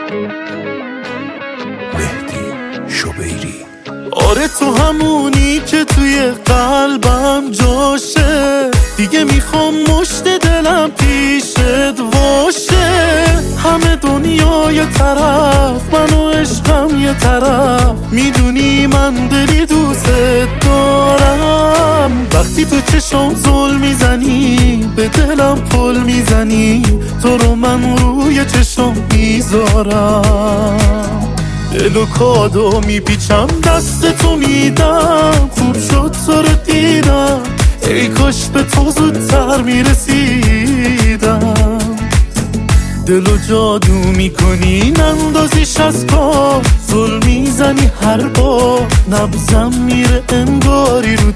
مهدی شبیری. آره تو همونی که توی قلبم جاشه، دیگه میخوام مشت دلم پیشت باشه. همه دنیا یه طرف، من و عشقم یه طرف، میدونی من دلی دوست دارم. وقتی تو چشم زل میزنی، به دلم پل میزنی، تو رو من روی چشم میذارم. دل و کادو میپیچم دست تو میدم، خوب شد تو رو دیدم، ای کاش به تو زودتر میرسیدم. دل و جادو میکنی نندازیش از پا، زل میزنی هر بار، نبزم میره انگاری رو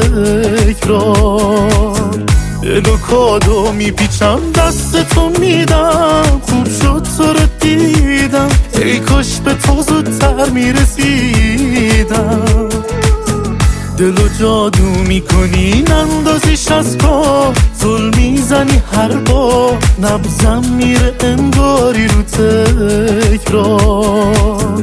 تکرار. دل و کادو میپیچم دست تو میدم، خوب شد تو رو دیدم، ای کاش به تو زودتر میرسیدم. دل و جادو میکنی نندازیش از پا، زل میزنی هر بار، نبزم میره انگاری رو تکرار.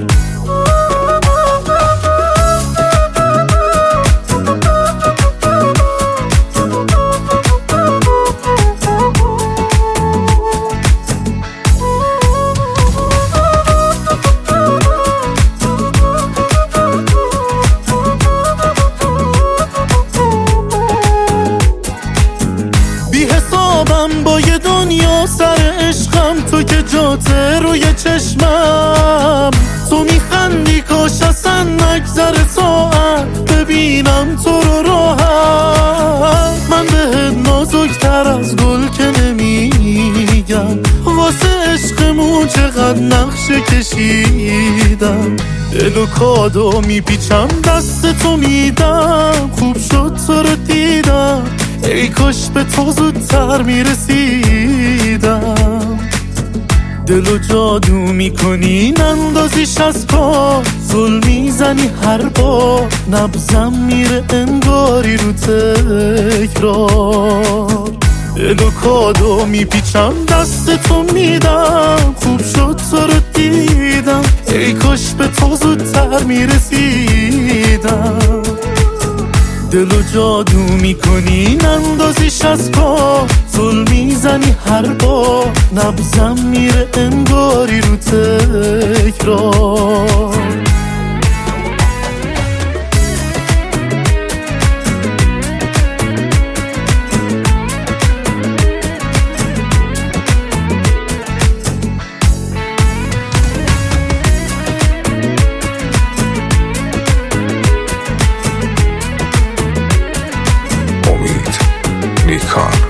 با یه دنیا سر عشقم، تو که جاته روی چشمم، تو میخندی کاش اصلا نگذره ساعت، ببینم تو رو راحت. من بهت نازکتر از گل که نمیگم، واسه عشقمون چقدر نقشه کشیدم. دل و کادو میپیچم دست تو میدم، خوب شد تو رو دیدم، ای کاش به تو زودتر میرسیدم. دل و جادو میکنی نندازیش از پا، زل میزنی هر بار، نبزم میره انگاری رو تکرار. دل و کادو میپیچم دست تو میدم، خوب شد تو رو دیدم، ای کاش به تو زودتر میرسیدم. دل و جادو میکنی نندازیش از پا، زل میزنی هر بار، نبزم میره انگاری رو تکرار. امید نیکان.